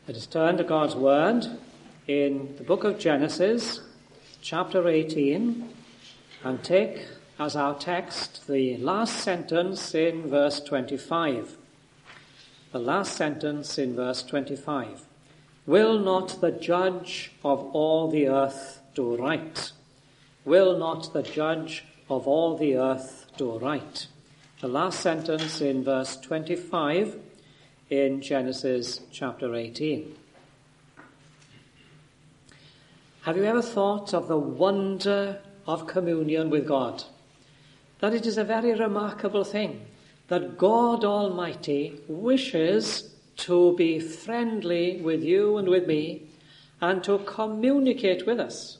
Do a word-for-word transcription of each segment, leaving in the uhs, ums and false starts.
Let us turn to God's Word in the book of Genesis, chapter eighteen, and take as our text the last sentence in verse twenty-five. The last sentence in verse twenty-five. Will not the judge of all the earth do right? Will not the judge of all the earth do right? The last sentence in verse twenty-five in Genesis chapter eighteen. Have you ever thought of the wonder of communion with God? That it is a very remarkable thing that God Almighty wishes to be friendly with you and with me and to communicate with us.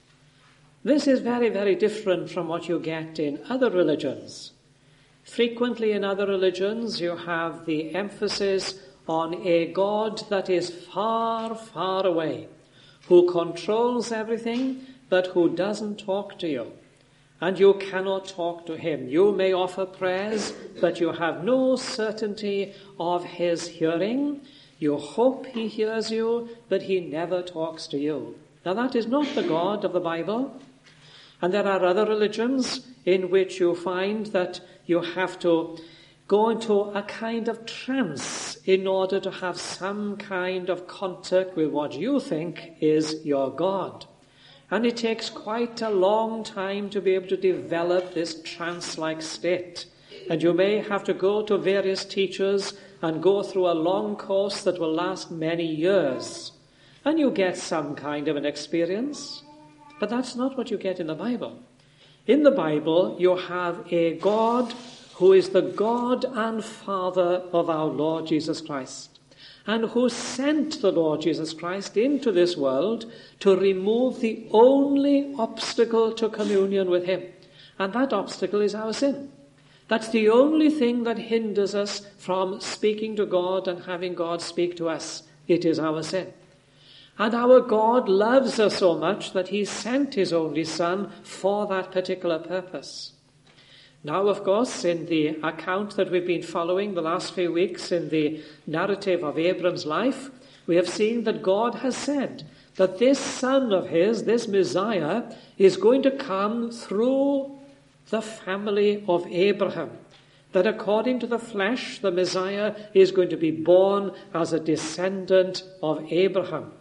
This is very, very different from what you get in other religions. Frequently in other religions you have the emphasis on a God that is far, far away, who controls everything but who doesn't talk to you. And you cannot talk to him. You may offer prayers, but you have no certainty of his hearing. You hope he hears you, but he never talks to you. Now that is not the God of the Bible. And there are other religions in which you find that you have to go into a kind of trance in order to have some kind of contact with what you think is your God. And it takes quite a long time to be able to develop this trance-like state. And you may have to go to various teachers and go through a long course that will last many years. And you get some kind of an experience. But that's not what you get in the Bible. In the Bible, you have a God who is the God and Father of our Lord Jesus Christ, and who sent the Lord Jesus Christ into this world to remove the only obstacle to communion with him. And that obstacle is our sin. That's the only thing that hinders us from speaking to God and having God speak to us. It is our sin. And our God loves us so much that he sent his only Son for that particular purpose. Now, of course, in the account that we've been following the last few weeks in the narrative of Abram's life, we have seen that God has said that this son of his, this Messiah, is going to come through the family of Abraham. That according to the flesh, the Messiah is going to be born as a descendant of Abraham.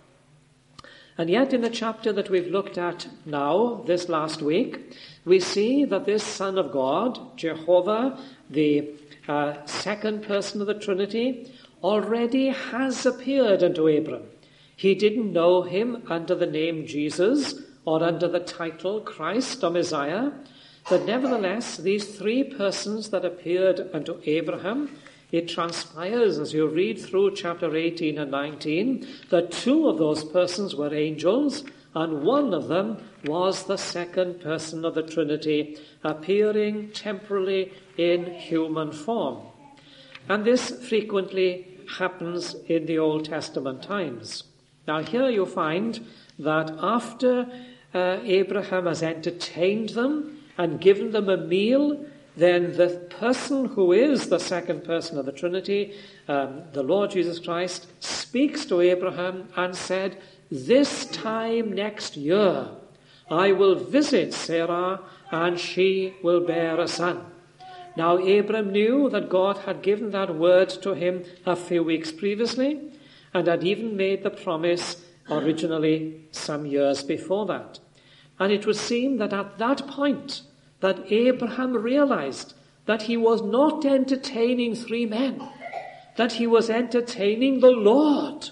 And yet in the chapter that we've looked at now, this last week, we see that this Son of God, Jehovah, the uh, second person of the Trinity, already has appeared unto Abram. He didn't know him under the name Jesus or under the title Christ or Messiah, but nevertheless, these three persons that appeared unto Abraham, it transpires as you read through chapter eighteen and nineteen that two of those persons were angels and one of them was the second person of the Trinity appearing temporally in human form. And this frequently happens in the Old Testament times. Now here you find that after uh, Abraham has entertained them and given them a meal, then the person who is the second person of the Trinity, um, the Lord Jesus Christ, speaks to Abraham and said, "This time next year I will visit Sarah and she will bear a son." Now Abram knew that God had given that word to him a few weeks previously and had even made the promise originally some years before that. And it would seem that at that point that Abraham realized that he was not entertaining three men, that he was entertaining the Lord,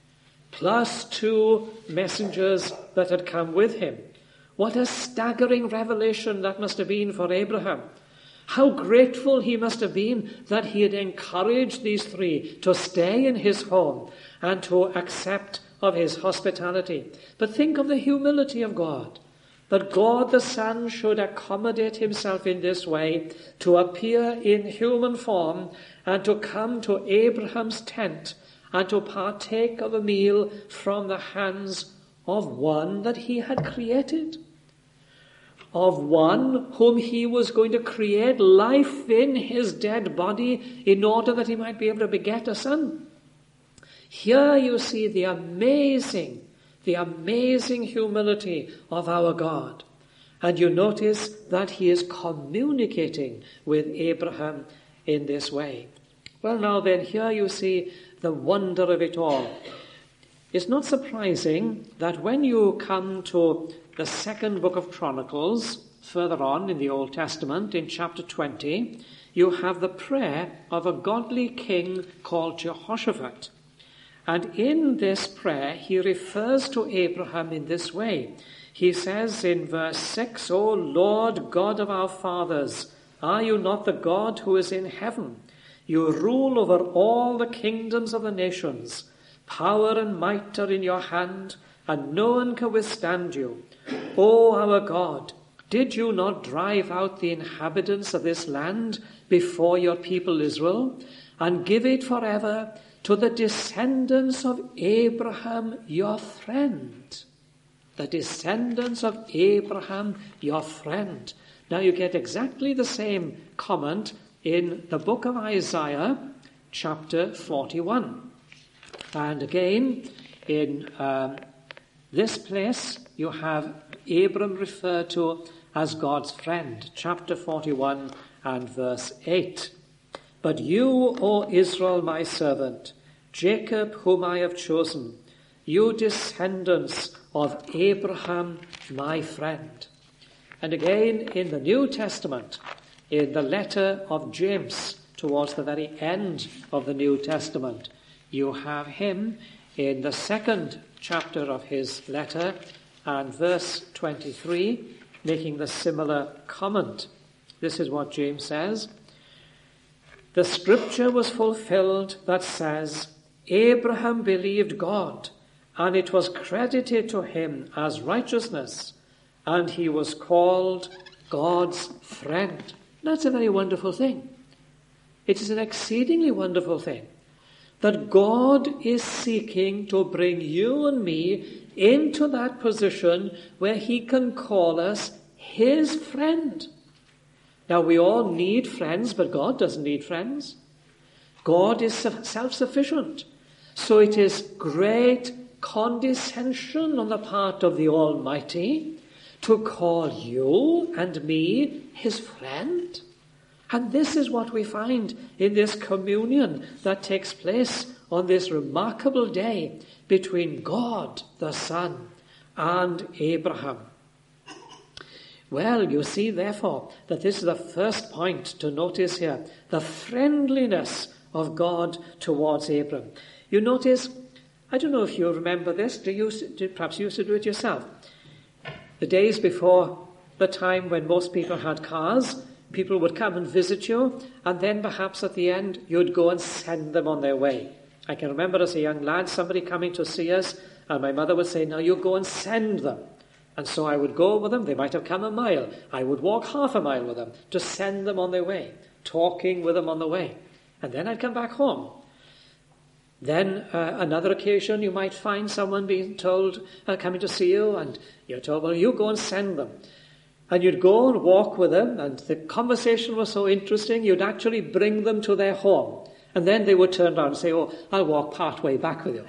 plus two messengers that had come with him. What a staggering revelation that must have been for Abraham. How grateful he must have been that he had encouraged these three to stay in his home and to accept of his hospitality. But think of the humility of God. That God the Son should accommodate himself in this way, to appear in human form and to come to Abraham's tent and to partake of a meal from the hands of one that he had created. Of one whom he was going to create life in his dead body in order that he might be able to beget a son. Here you see the amazing, the amazing humility of our God. And you notice that he is communicating with Abraham in this way. Well, now then, here you see the wonder of it all. It's not surprising that when you come to the second book of Chronicles, further on in the Old Testament, in chapter twenty, you have the prayer of a godly king called Jehoshaphat. And in this prayer, he refers to Abraham in this way. He says in verse six, O Lord God of our fathers, are you not the God who is in heaven? You rule over all the kingdoms of the nations. Power and might are in your hand, and no one can withstand you. O our God, did you not drive out the inhabitants of this land before your people Israel, and give it forever to the descendants of Abraham your friend? The descendants of Abraham your friend. Now you get exactly the same comment in the book of Isaiah, chapter forty-one. And again, in um, this place, you have Abram referred to as God's friend, chapter forty-one and verse eight. But you, O Israel, my servant, Jacob, whom I have chosen, you descendants of Abraham, my friend. And again, in the New Testament, in the letter of James, towards the very end of the New Testament, you have him in the second chapter of his letter and verse twenty-three, making the similar comment. This is what James says. The scripture was fulfilled that says, Abraham believed God, and it was credited to him as righteousness, and he was called God's friend. That's a very wonderful thing. It is an exceedingly wonderful thing that God is seeking to bring you and me into that position where he can call us his friend. Now, we all need friends, but God doesn't need friends. God is self-sufficient. So it is great condescension on the part of the Almighty to call you and me his friend. And this is what we find in this communion that takes place on this remarkable day between God the Son and Abraham. Well, you see, therefore, that this is the first point to notice here, the friendliness of God towards Abraham. You notice, I don't know if you remember this, do you, perhaps you used to do it yourself. The days before the time when most people had cars, people would come and visit you, and then perhaps at the end you'd go and send them on their way. I can remember as a young lad somebody coming to see us, and my mother would say, now you go and send them. And so I would go with them. They might have come a mile. I would walk half a mile with them to send them on their way, talking with them on the way. And then I'd come back home. Then uh, another occasion you might find someone being told, uh, coming to see you, and you're told, well, you go and send them. And you'd go and walk with them, and the conversation was so interesting, you'd actually bring them to their home. And then they would turn around and say, oh, I'll walk part way back with you.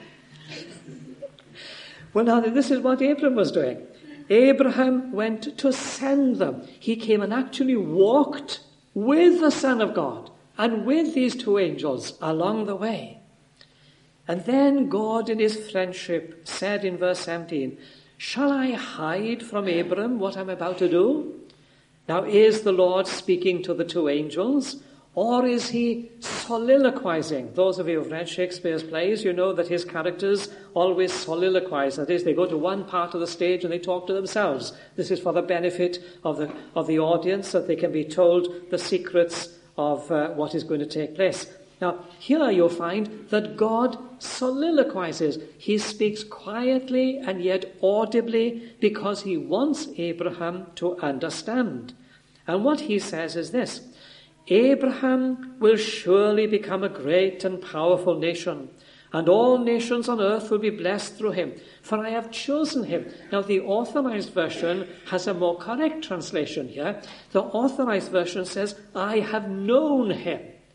Well, now, this is what Abraham was doing. Abraham went to send them. He came and actually walked with the Son of God and with these two angels along the way. And then God, in his friendship, said in verse seventeen, shall I hide from Abram what I'm about to do? Now, is the Lord speaking to the two angels, or is he soliloquizing? Those of you who've read Shakespeare's plays, you know that his characters always soliloquize. That is, they go to one part of the stage and they talk to themselves. This is for the benefit of the of the audience, that they can be told the secrets of uh, what is going to take place. Now, here you'll find that God soliloquizes. He speaks quietly and yet audibly because he wants Abraham to understand. And what he says is this: Abraham will surely become a great and powerful nation, and all nations on earth will be blessed through him, for I have chosen him. Now, the Authorized Version has a more correct translation here. The Authorized Version says, I have known him.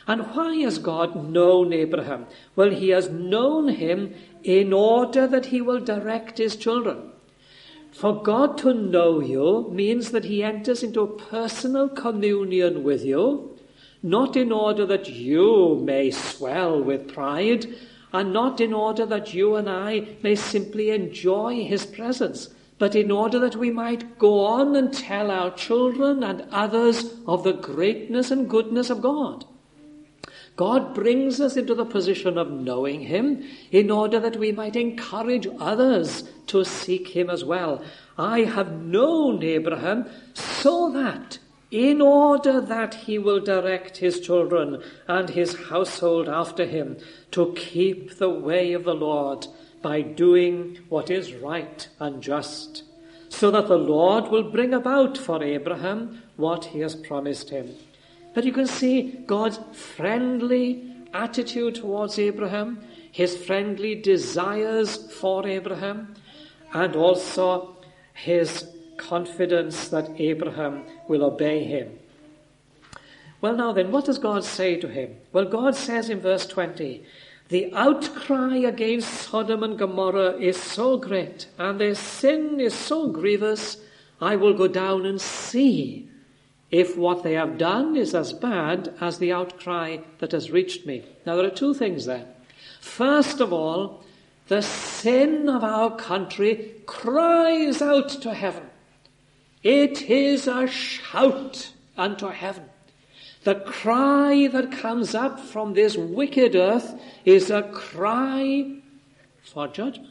And why has God known Abraham? Well, he has known him in order that he will direct his children. For God to know you means that he enters into a personal communion with you, not in order that you may swell with pride, and not in order that you and I may simply enjoy his presence, but in order that we might go on and tell our children and others of the greatness and goodness of God. God brings us into the position of knowing him in order that we might encourage others to seek him as well. I have known Abraham so that, in order that he will direct his children and his household after him to keep the way of the Lord by doing what is right and just, so that the Lord will bring about for Abraham what he has promised him. But you can see God's friendly attitude towards Abraham, his friendly desires for Abraham, and also his confidence that Abraham will obey him. Well, now then, what does God say to him? Well, God says in verse twenty, the outcry against Sodom and Gomorrah is so great, and their sin is so grievous, I will go down and see if what they have done is as bad as the outcry that has reached me. Now, there are two things there. First of all, the sin of our country cries out to heaven. It is a shout unto heaven. The cry that comes up from this wicked earth is a cry for judgment.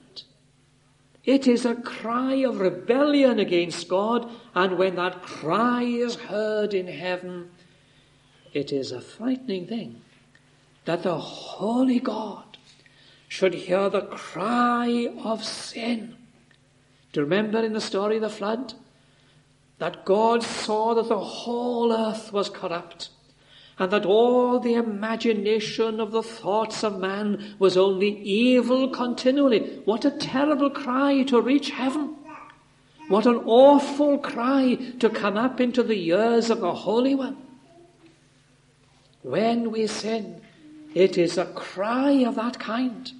It is a cry of rebellion against God, and when that cry is heard in heaven, it is a frightening thing that the holy God should hear the cry of sin. Do you remember in the story of the flood? That God saw that the whole earth was corrupt, and that all the imagination of the thoughts of man was only evil continually. What a terrible cry to reach heaven. What an awful cry to come up into the ears of the Holy One. When we sin, it is a cry of that kind.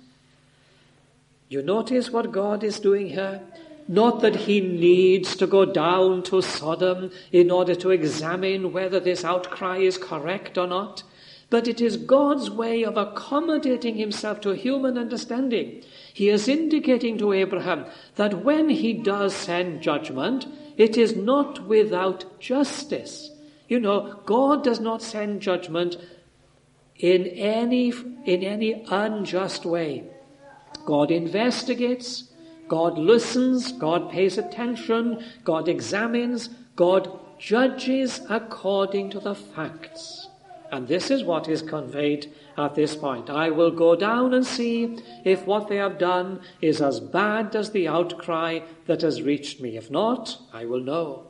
You notice what God is doing here? Not that he needs to go down to Sodom in order to examine whether this outcry is correct or not, but it is God's way of accommodating himself to human understanding. He is indicating to Abraham that when he does send judgment, it is not without justice. You know, God does not send judgment in any, in any unjust way. God investigates, God listens, God pays attention, God examines, God judges according to the facts. And this is what is conveyed at this point. I will go down and see if what they have done is as bad as the outcry that has reached me. If not, I will know.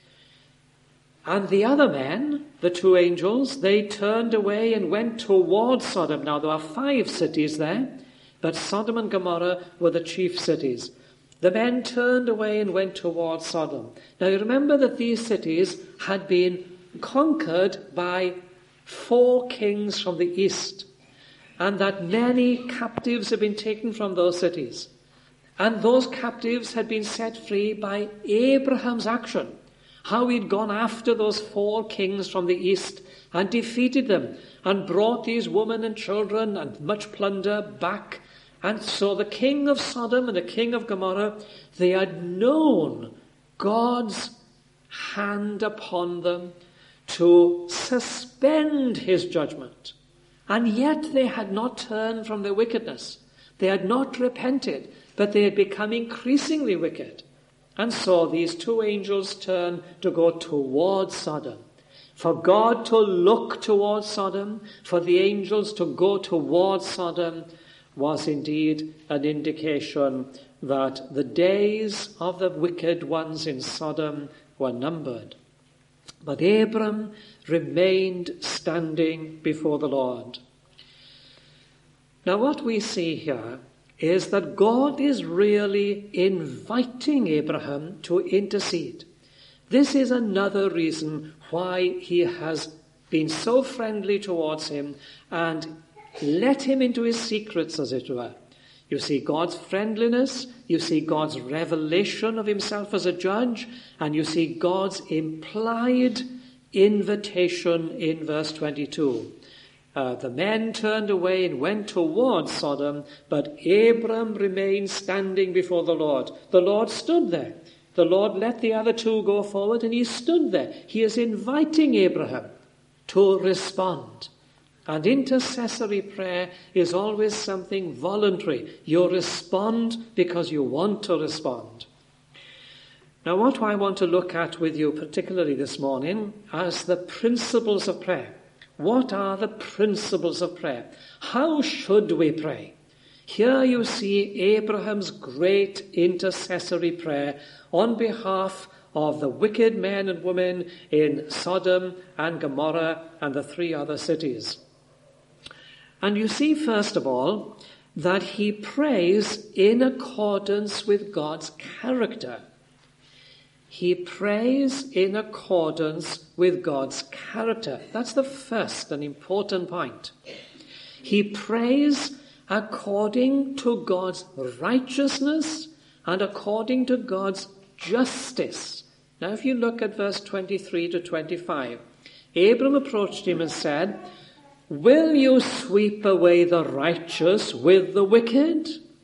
And the other men, the two angels, they turned away and went towards Sodom. Now there are five cities there, but Sodom and Gomorrah were the chief cities. The men turned away and went towards Sodom. Now you remember that these cities had been conquered by four kings from the east, and that many captives had been taken from those cities. And those captives had been set free by Abraham's action. How he'd gone after those four kings from the east and defeated them and brought these women and children and much plunder back. And so the king of Sodom and the king of Gomorrah, they had known God's hand upon them to suspend his judgment. And yet they had not turned from their wickedness. They had not repented, but they had become increasingly wicked. And so these two angels turned to go towards Sodom. For God to look towards Sodom, for the angels to go towards Sodom, was indeed an indication that the days of the wicked ones in Sodom were numbered. But Abram remained standing before the Lord. Now what we see here is that God is really inviting Abraham to intercede. This is another reason why he has been so friendly towards him, and let him into his secrets, as it were. You see God's friendliness, you see God's revelation of himself as a judge, and you see God's implied invitation in verse twenty-two. Uh, the men turned away and went towards Sodom, but Abram remained standing before the Lord. The Lord stood there. The Lord let the other two go forward, and he stood there. He is inviting Abraham to respond. And intercessory prayer is always something voluntary. You respond because you want to respond. Now, what I want to look at with you particularly this morning as the principles of prayer. What are the principles of prayer? How should we pray? Here you see Abraham's great intercessory prayer on behalf of the wicked men and women in Sodom and Gomorrah and the three other cities. And you see, first of all, that he prays in accordance with God's character. He prays in accordance with God's character. That's the first and important point. He prays according to God's righteousness and according to God's justice. Now, if you look at verse twenty-three to twenty-five, Abram approached him and said, "Will you sweep away the righteous with the wicked?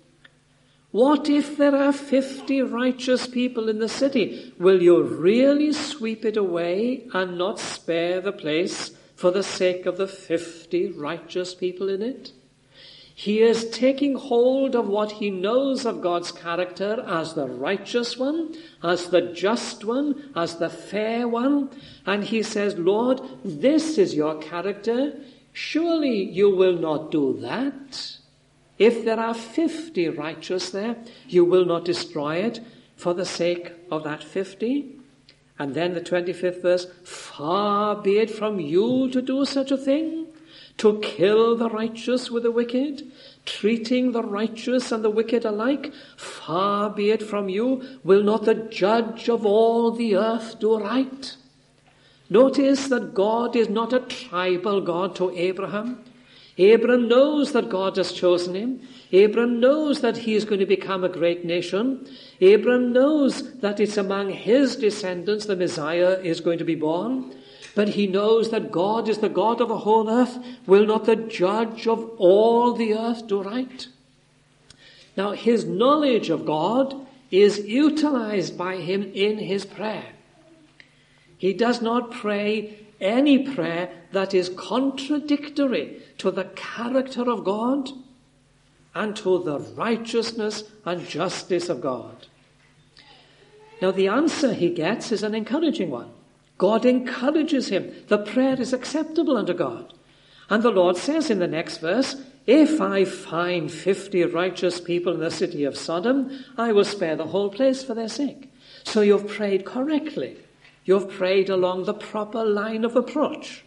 What if there are fifty righteous people in the city? Will you really sweep it away and not spare the place for the sake of the fifty righteous people in it?" He is taking hold of what he knows of God's character as the righteous one, as the just one, as the fair one. And he says, "Lord, this is your character. Surely you will not do that. If there are fifty righteous there, you will not destroy it for the sake of that fifty." And then the twenty-fifth verse, "Far be it from you to do such a thing, to kill the righteous with the wicked, treating the righteous and the wicked alike. Far be it from you. Will not the judge of all the earth do right?" Notice that God is not a tribal God to Abraham. Abraham knows that God has chosen him. Abraham knows that he is going to become a great nation. Abraham knows that it's among his descendants the Messiah is going to be born. But he knows that God is the God of the whole earth. Will not the judge of all the earth do right? Now, his knowledge of God is utilized by him in his prayer. He does not pray any prayer that is contradictory to the character of God and to the righteousness and justice of God. Now, the answer he gets is an encouraging one. God encourages him. The prayer is acceptable unto God. And the Lord says in the next verse, "If I find fifty righteous people in the city of Sodom, I will spare the whole place for their sake." So you've prayed correctly. You've prayed along the proper line of approach.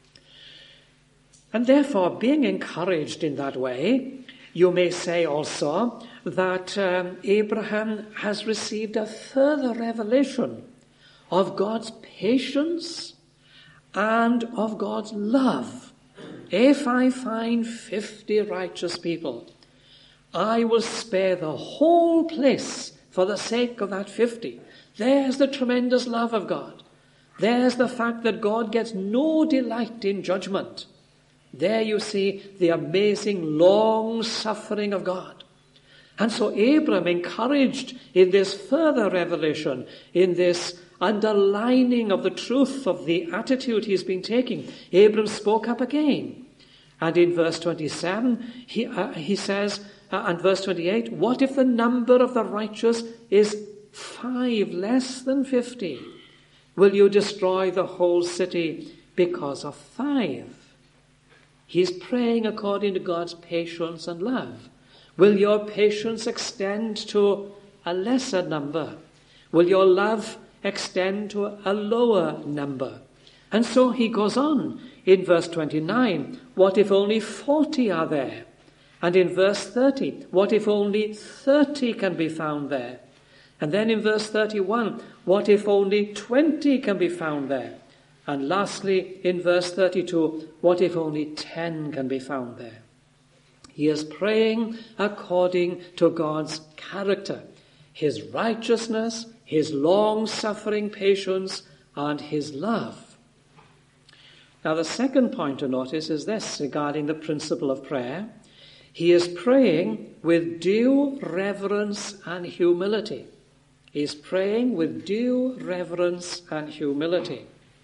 And therefore, being encouraged in that way, you may say also that um, Abraham has received a further revelation of God's patience and of God's love. If I find fifty righteous people, I will spare the whole place for the sake of that fifty. There's the tremendous love of God. There's the fact that God gets no delight in judgment. There you see the amazing long suffering of God. And so Abram, encouraged in this further revelation, in this underlining of the truth of the attitude he's been taking, Abram spoke up again. And in verse twenty-seven, he, uh, he says, uh, and verse twenty-eight, "What if the number of the righteous is five less than fifty? Will you destroy the whole city because of five?" He's praying according to God's patience and love. Will your patience extend to a lesser number? Will your love extend to a lower number? And so he goes on in verse twenty-nine, "What if only forty are there?" And in verse thirty, "What if only thirty can be found there?" And then in verse thirty-one, "What if only twenty can be found there?" And lastly, in verse thirty-two, what if only ten can be found there? He is praying according to God's character, his righteousness, his long-suffering patience, and his love. Now, the second point to notice is this regarding the principle of prayer. He is praying with due reverence and humility. He is praying with due reverence and humility.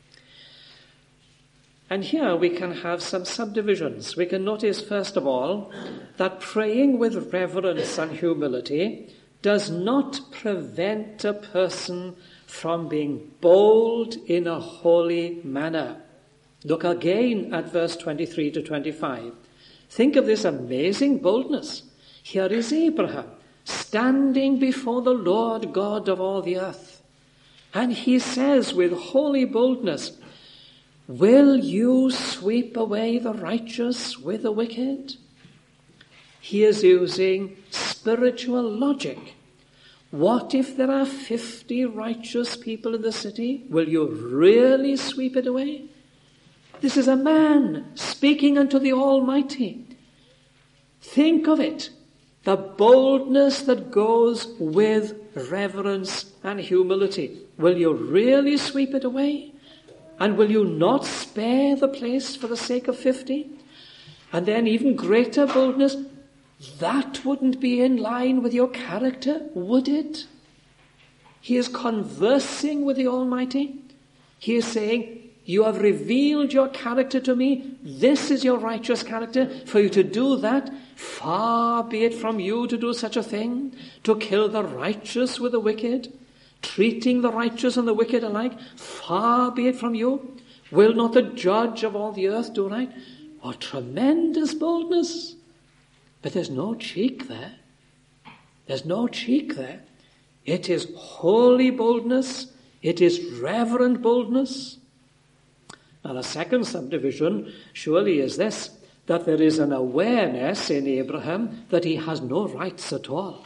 And here we can have some subdivisions. We can notice, first of all, that praying with reverence and humility does not prevent a person from being bold in a holy manner. Look again at verse twenty-three to twenty-five. Think of this amazing boldness. Here is Abraham standing before the Lord God of all the earth. And he says with holy boldness, "Will you sweep away the righteous with the wicked?" He is using spiritual logic. What if there are fifty righteous people in the city? Will you really sweep it away? This is a man speaking unto the Almighty. Think of it. The boldness that goes with reverence and humility. Will you really sweep it away? And will you not spare the place for the sake of fifty? And then even greater boldness. That wouldn't be in line with your character, would it? He is conversing with the Almighty. He is saying, you have revealed your character to me. This is your righteous character. For you to do that, far be it from you to do such a thing, to kill the righteous with the wicked, treating the righteous and the wicked alike. Far be it from you. Will not the judge of all the earth do right? What tremendous boldness. But there's no cheek there. There's no cheek there. It is holy boldness. It is reverent boldness. Now, the second subdivision surely is this, that there is an awareness in Abraham that he has no rights at all.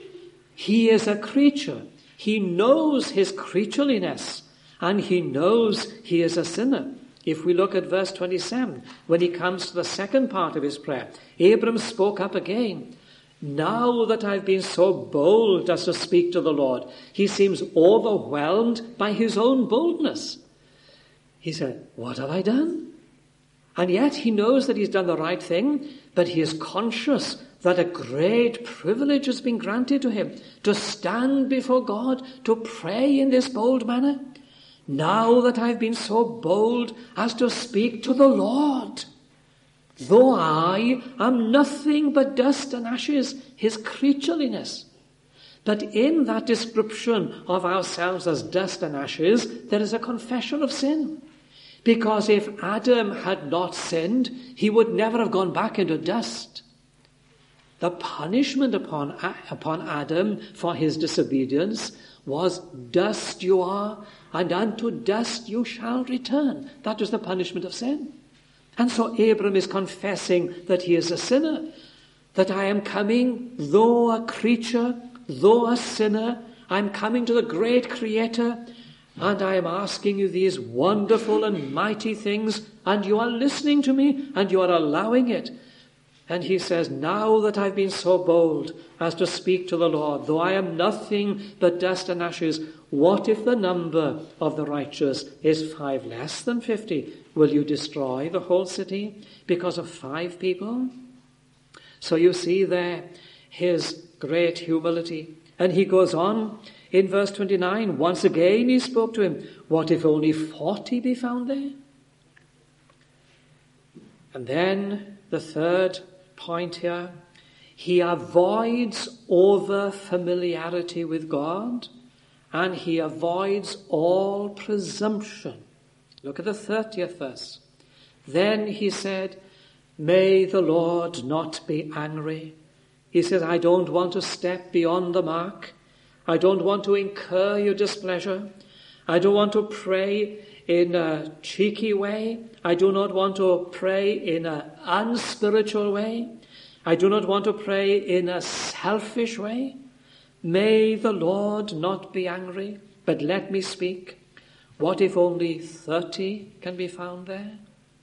He is a creature. He knows his creatureliness, and he knows he is a sinner. If we look at verse twenty-seven, when he comes to the second part of his prayer, Abram spoke up again. Now that I've been so bold as to speak to the Lord, he seems overwhelmed by his own boldness. He said, what have I done? And yet he knows that he's done the right thing, but he is conscious that a great privilege has been granted to him to stand before God, to pray in this bold manner. Now that I've been so bold as to speak to the Lord, though I am nothing but dust and ashes, his creatureliness. But in that description of ourselves as dust and ashes, there is a confession of sin. Because if Adam had not sinned, he would never have gone back into dust. The punishment upon, upon Adam for his disobedience was, dust you are, and unto dust you shall return. That was the punishment of sin. And so Abram is confessing that he is a sinner, that I am coming, though a creature, though a sinner, I'm coming to the great Creator, and I am asking you these wonderful and mighty things, and you are listening to me, and you are allowing it. And he says, now that I've been so bold as to speak to the Lord, though I am nothing but dust and ashes, what if the number of the righteous is five less than fifty? Will you destroy the whole city because of five people? So you see there his great humility. And he goes on in verse twenty-nine. Once again he spoke to him. What if only forty be found there? And then the third point here. He avoids over familiarity with God, and he avoids all presumption. Look at the thirtieth verse. Then he said, may the Lord not be angry. He says, I don't want to step beyond the mark. I don't want to incur your displeasure. I don't want to pray in a cheeky way. I do not want to pray in an unspiritual way. I do not want to pray in a selfish way. May the Lord not be angry, but let me speak. What if only thirty can be found there?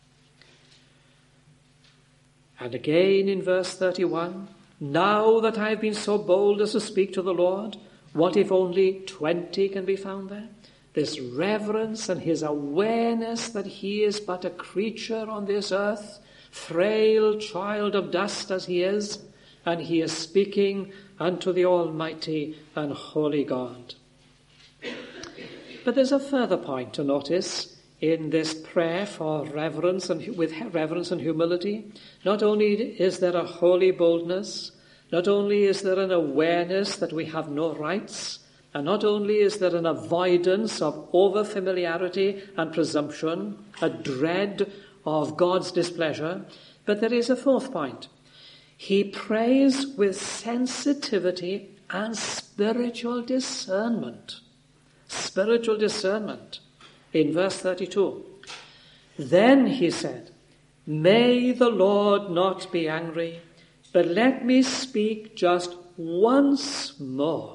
And again in verse thirty-one, now that I have been so bold as to speak to the Lord, what if only twenty can be found there? This reverence and his awareness that he is but a creature on this earth, frail child of dust as he is, and he is speaking unto the Almighty and Holy God. But there's a further point to notice in this prayer for reverence and with reverence and humility. Not only is there a holy boldness, not only is there an awareness that we have no rights, and not only is there an avoidance of over-familiarity and presumption, a dread of God's displeasure, but there is a fourth point. He prays with sensitivity and spiritual discernment. Spiritual discernment. In verse thirty-two, then he said, may the Lord not be angry, but let me speak just once more.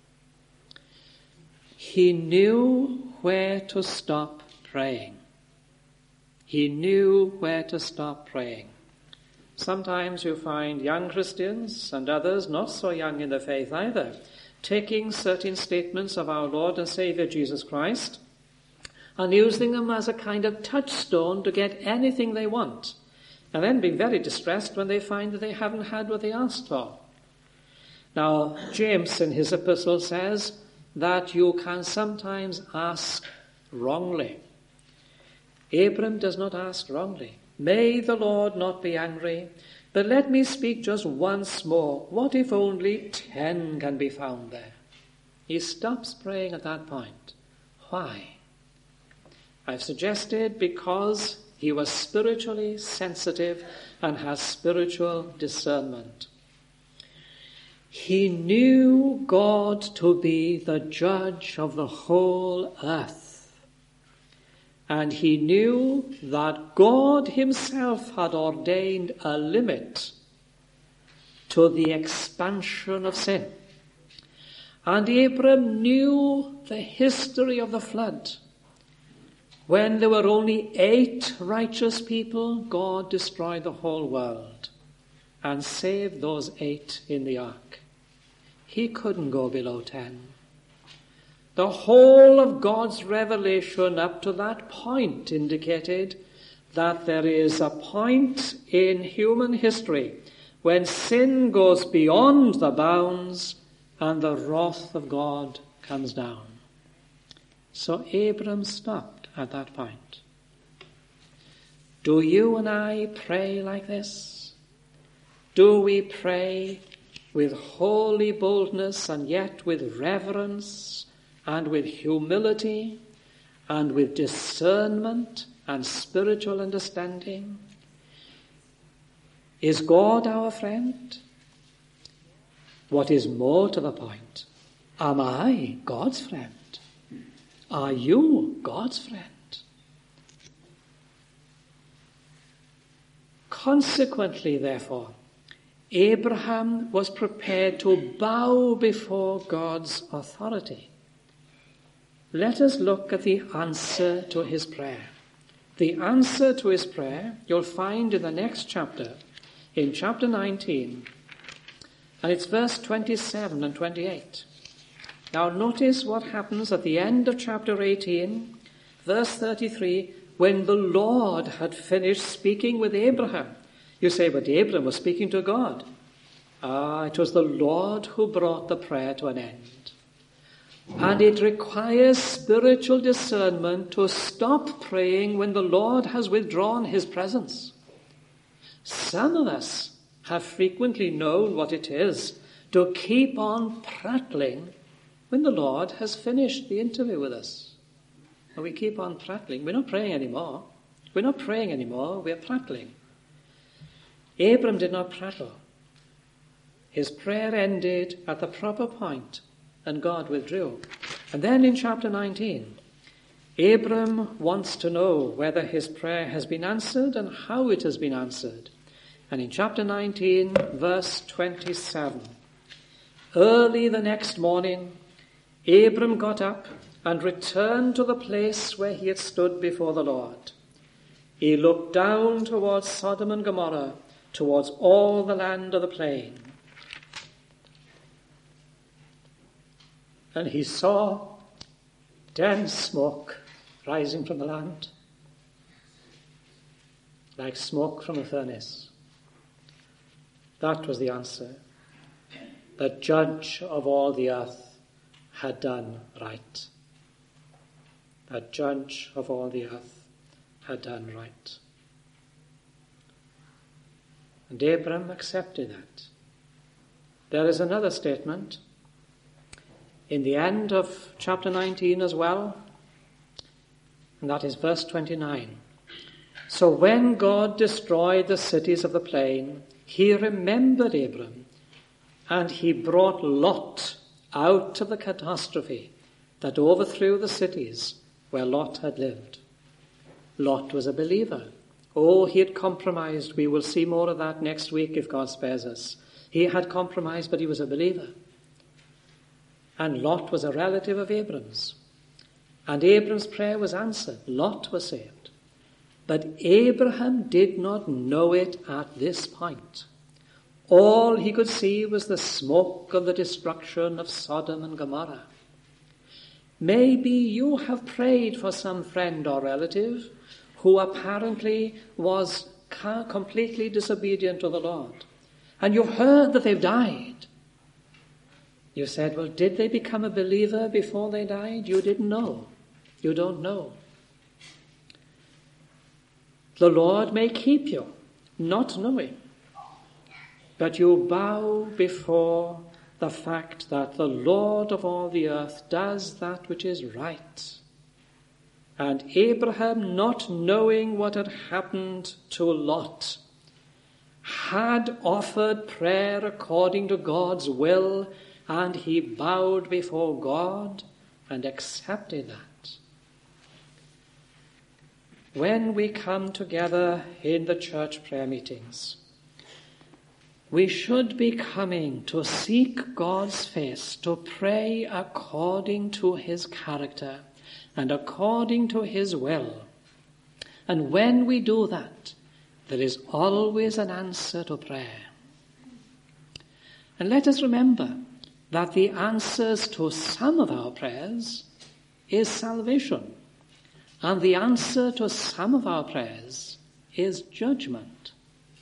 He knew where to stop praying. He knew where to stop praying. Sometimes you find young Christians and others not so young in the faith either, taking certain statements of our Lord and Saviour Jesus Christ and using them as a kind of touchstone to get anything they want, and then being very distressed when they find that they haven't had what they asked for. Now, James in his epistle says that you can sometimes ask wrongly. Abram does not ask wrongly. May the Lord not be angry, but let me speak just once more. What if only ten can be found there? He stops praying at that point. Why? I've suggested because he was spiritually sensitive and has spiritual discernment. He knew God to be the judge of the whole earth. And he knew that God himself had ordained a limit to the expansion of sin. And Abram knew the history of the flood. When there were only eight righteous people, God destroyed the whole world and saved those eight in the ark. He couldn't go below ten. The whole of God's revelation up to that point indicated that there is a point in human history when sin goes beyond the bounds and the wrath of God comes down. So Abram stopped at that point. Do you and I pray like this? Do we pray with holy boldness and yet with reverence and with humility and with discernment and spiritual understanding? Is God our friend? What is more to the point, am I God's friend? Are you God's friend? Consequently, therefore, Abraham was prepared to bow before God's authority. Let us look at the answer to his prayer. The answer to his prayer you'll find in the next chapter, in chapter nineteen, and it's verse twenty-seven and twenty-eight. Now notice what happens at the end of chapter eighteen, verse thirty-three, when the Lord had finished speaking with Abraham. You say, but Abraham was speaking to God. Ah, it was the Lord who brought the prayer to an end. And it requires spiritual discernment to stop praying when the Lord has withdrawn his presence. Some of us have frequently known what it is to keep on prattling when the Lord has finished the interview with us. And we keep on prattling. We're not praying anymore. We're not praying anymore. We're prattling. Abram did not prattle. His prayer ended at the proper point, and God withdrew. And then in chapter nineteen, Abram wants to know whether his prayer has been answered and how it has been answered. And in chapter nineteen, verse twenty-seven, early the next morning, Abram got up and returned to the place where he had stood before the Lord. He looked down towards Sodom and Gomorrah, towards all the land of the plain. And he saw dense smoke rising from the land, like smoke from a furnace. That was the answer. The judge of all the earth had done right. The judge of all the earth had done right. And Abram accepted that. There is another statement in the end of chapter nineteen as well, and that is verse twenty-nine. So when God destroyed the cities of the plain, he remembered Abram, and he brought Lot out of the catastrophe that overthrew the cities where Lot had lived. Lot was a believer. Oh, he had compromised. We will see more of that next week if God spares us. He had compromised, but he was a believer. And Lot was a relative of Abram's. And Abram's prayer was answered. Lot was saved. But Abraham did not know it at this point. All he could see was the smoke of the destruction of Sodom and Gomorrah. Maybe you have prayed for some friend or relative who apparently was completely disobedient to the Lord. And you've heard that they've died. You said, well, did they become a believer before they died? You didn't know. You don't know. The Lord may keep you not knowing, but you bow before the fact that the Lord of all the earth does that which is right. And Abraham, not knowing what had happened to Lot, had offered prayer according to God's will, and he bowed before God and accepted that. When we come together in the church prayer meetings, we should be coming to seek God's face, to pray according to his character and according to his will. And when we do that, there is always an answer to prayer. And let us remember that the answers to some of our prayers is salvation. And the answer to some of our prayers is judgment.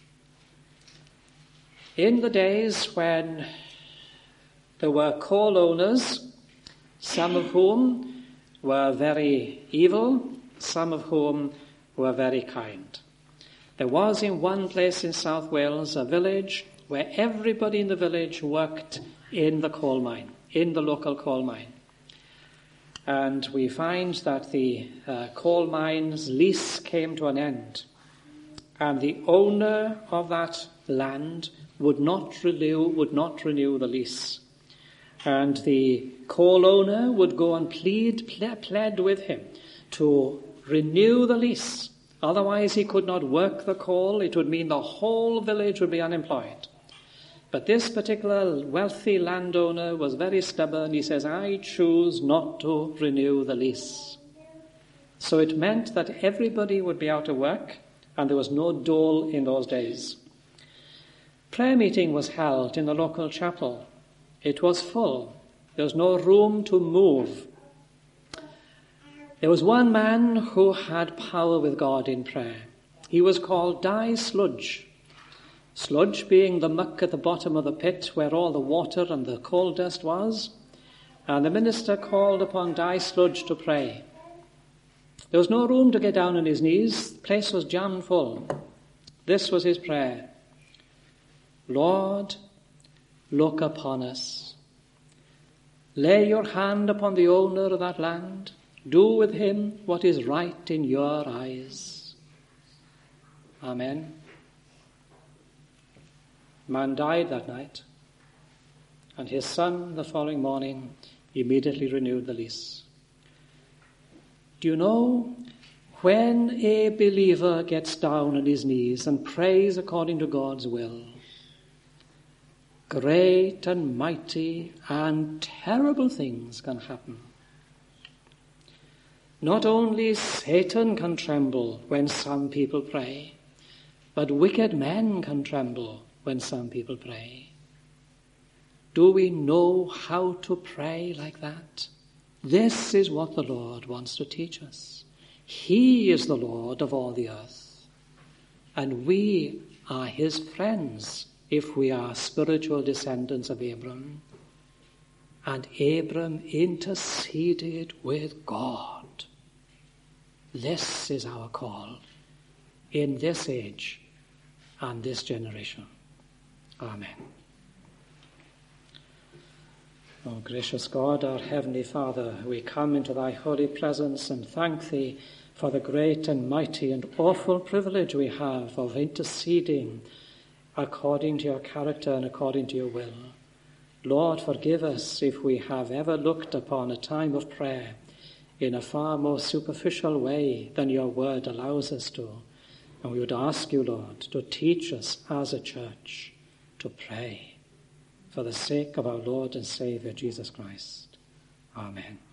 In the days when there were coal owners, some of whom were very evil, some of whom were very kind. There was in one place in South Wales a village where everybody in the village worked in the coal mine, in the local coal mine. And we find that the uh, coal mine's lease came to an end. And the owner of that land would not renew, would not renew the lease. And the coal owner would go and plead, ple- pled with him to renew the lease. Otherwise he could not work the coal. It would mean the whole village would be unemployed. But this particular wealthy landowner was very stubborn. He says, I choose not to renew the lease. So it meant that everybody would be out of work, and there was no dole in those days. Prayer meeting was held in the local chapel. It was full. There was no room to move. There was one man who had power with God in prayer. He was called Di Sludge. Sludge being the muck at the bottom of the pit where all the water and the coal dust was. And the minister called upon Di Sludge to pray. There was no room to get down on his knees. The place was jammed full. This was his prayer. Lord, look upon us. Lay your hand upon the owner of that land. Do with him what is right in your eyes. Amen. Man died that night, and his son the following morning immediately renewed the lease. Do you know, when a believer gets down on his knees and prays according to God's will, great and mighty and terrible things can happen. Not only Satan can tremble when some people pray, but wicked men can tremble when some people pray. Do we know how to pray like that? This is what the Lord wants to teach us. He is the Lord of all the earth, and we are his friends if we are spiritual descendants of Abram. And Abram interceded with God. This is our call in this age and this generation. Amen. O gracious God, our Heavenly Father, we come into thy holy presence and thank thee for the great and mighty and awful privilege we have of interceding according to your character and according to your will. Lord, forgive us if we have ever looked upon a time of prayer in a far more superficial way than your word allows us to. And we would ask you, Lord, to teach us as a church to pray for the sake of our Lord and Saviour, Jesus Christ. Amen.